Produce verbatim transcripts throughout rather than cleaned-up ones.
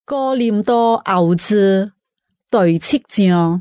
哥林多後字第七章。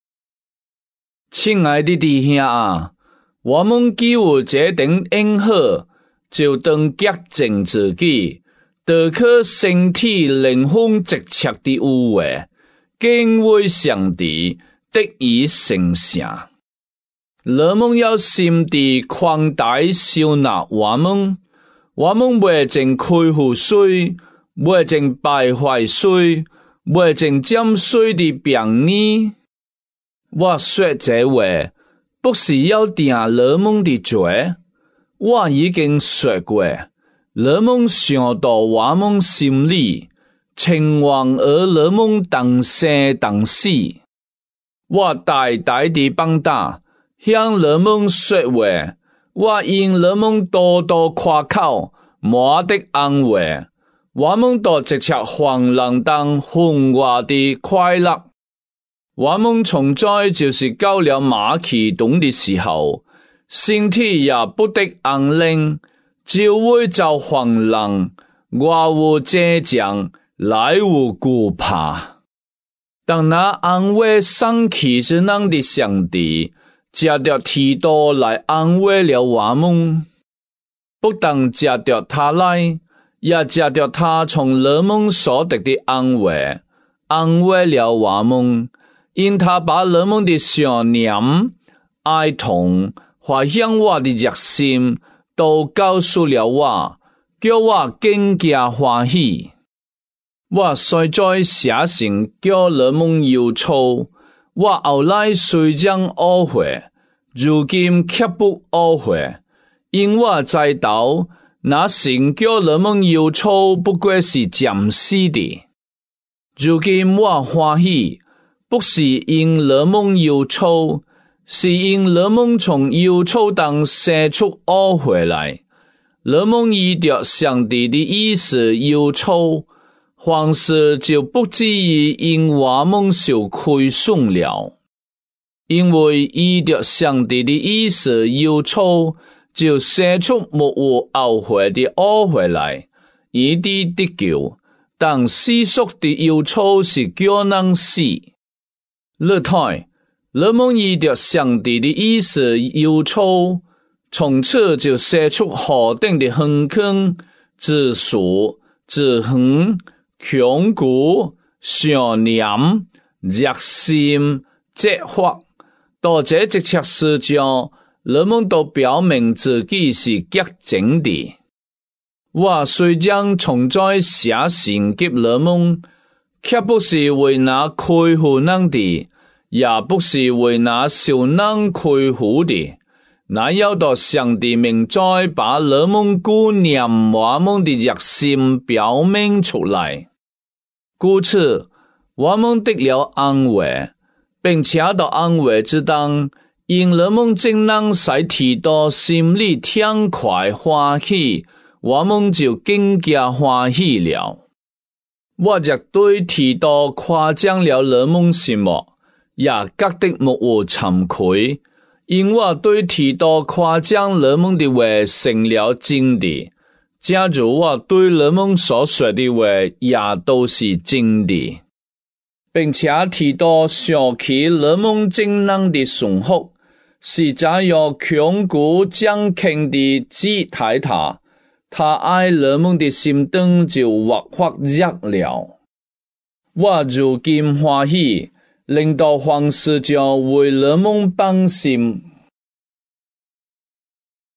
親愛的弟兄啊，我們既有這等恩賀，就當潔淨自己，得可身體靈魂直切的有為，敬畏上帝，得以成聖。我們要心地寬大收納我們，我們未曾開戶水，未曾敗壞水，未曾沾水的病呢。我說這話，不是要定我們的罪，我已經說過，我們想到我們心裡，情願而我們當生當死。我大大的放膽向我們說話，我因我們多多誇口，沒得安慰，我們都直接歡樂當歡樂的快樂。我們從在就是到了馬其頓的時候，身體也不得安寧，就會遭歡樂，我無這將，來無懼怕。當那安慰生氣之能的上帝，借着提多來安慰了我們，不但借着他來，也借着他從我們所得的安慰，安慰了我們。因他把我們的想念、哀痛和向我的熱心都告訴了我，叫我更加歡喜。我雖在寫信叫我們憂愁，我後來雖將懊悔，如今卻不懊悔，因我知道那信叫我們憂愁不過是暫時的。如今我歡喜，不是因我們憂愁，是因我們從憂愁當生出懊悔來。我們依着上帝的意思憂愁，凡事就不至於因我們受虧損了。因為依着上帝的意思憂愁，就生出沒有懊悔的懊悔來，以致得救。但世俗的憂愁是叫人死。樂太，我們依着上帝的意思憂愁，從此就生出何等的橫坑、自數、自恨、強固、想念、熱心、責罰，到這一切事上，我們都表明自己是潔淨的。我雖將從在寫信給我們，卻不是為那虧負人的，也不是為那受人虧負的，那要到上帝名在把我們顧念我們的熱心表明出來。故此，我們得了安慰，並且到安慰之當，因我們正能使提多心裡暢快歡喜，我們就更加歡喜了。我亦對提多誇獎了我們什麼，也覺得沒有慚愧，因我對提多誇獎我們的話成了真的，假如我對我們所說的話也都是真的，並且提多想起我們正能的順服，是這樣強固堅強的支抬他。他愛我們的心燈就越發熱了。我如今歡喜，令到凡事上為我們放心。